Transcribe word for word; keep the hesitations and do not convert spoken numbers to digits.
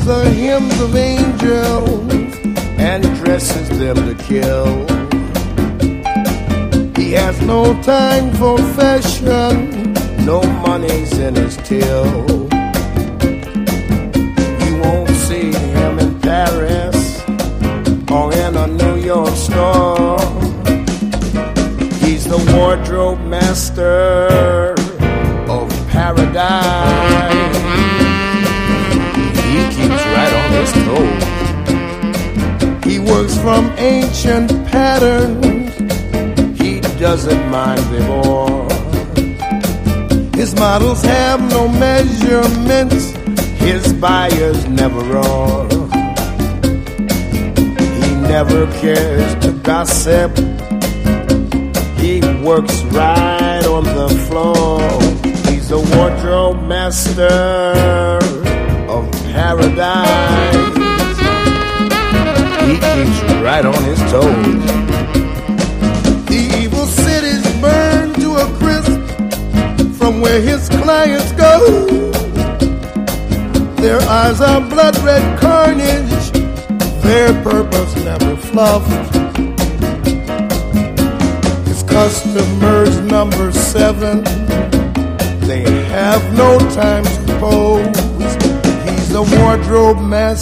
the hymns of angels and dresses them to kill. He has no time for fashion, no money's in his till. You won't see him in Paris or in a New York store. He's the wardrobe master of paradise. He keeps right on his toes. He works from ancient patterns. He doesn't mind them all. His models have no measurements. His buyers never roar. He never cares to gossip. He works right on the floor. He's the wardrobe master of paradise. He keeps right on his toes. The evil city's burned to a crisp from where his clients go. Their eyes are blood red carnage. Their purpose never fluffed. His customers number seven. They have no time to pose. He's a wardrobe master